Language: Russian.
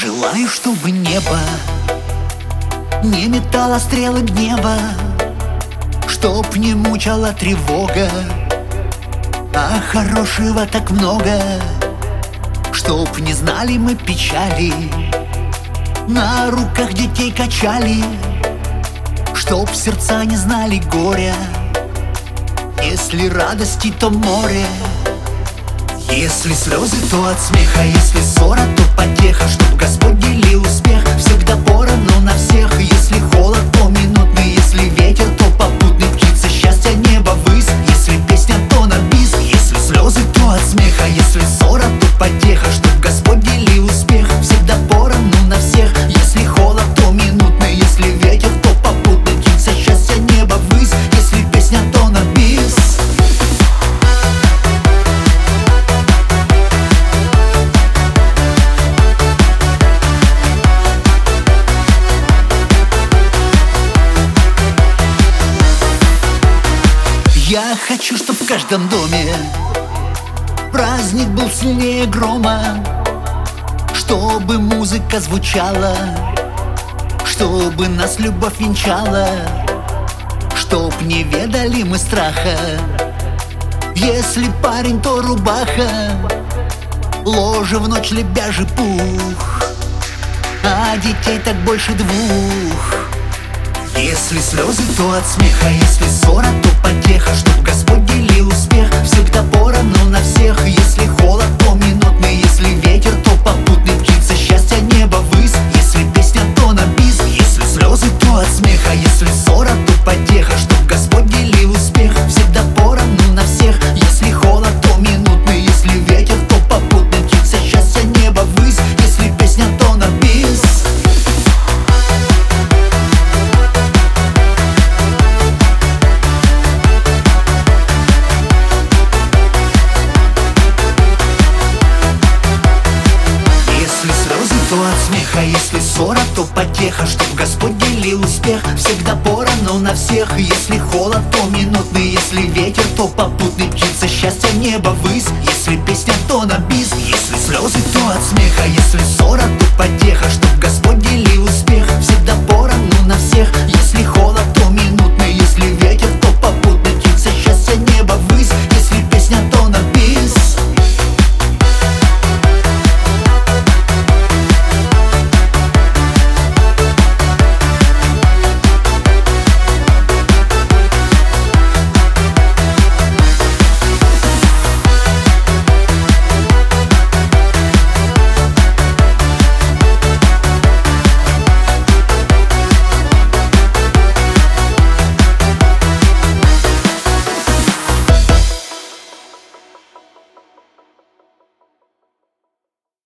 Желаю, чтобы небо не метало стрелы гнева, чтоб не мучала тревога, а хорошего так много, чтоб не знали мы печали, на руках детей качали, чтоб сердца не знали горя, если радости, то море. Если слезы, то от смеха, если ссора, то потеха, чтоб Господь делил успех всегда поровну на всех. Если холод, то минутный, если ветер, то попутный, птица счастья небо ввысь, если песня, то на бис. Если слезы, то от смеха, если ссора, то потеха, чтоб Господь делил успех всегда поровну на всех. Если холод, то минутный, если ветер, то попутный, птица счастья небо ввысь, если песня, то на бис. Я хочу, чтоб в каждом доме праздник был сильнее грома, чтобы музыка звучала, чтобы нас любовь венчала, чтоб не ведали мы страха. Если парень, то рубаха, ложе в ночь лебяжий пух, а детей так больше двух. Если слезы, то от смеха, если ссора, то потеха, чтоб Господь делил успех всегда поровну на всех. Если холод, то минутный, если ветер, то попутный, птица счастья небо ввысь, если песня, то на бис. Если слезы, то от смеха, если ссора, то потеха, чтоб Господь делил успех всегда поровну на всех. Если холод, то минутный, если ветер, то попутный, птица счастья небо ввысь, если песня, то на бис. То от смеха, если ссора, то потеха, чтоб Господь делил успех всегда поровну на всех. Если холод, то минутный, если ветер, то попутный, птица счастья небо ввысь, если песня, то на бис. Если слезы, то от смеха, если ссора, то потеха, чтоб Господь делил успех всегда поровну на всех.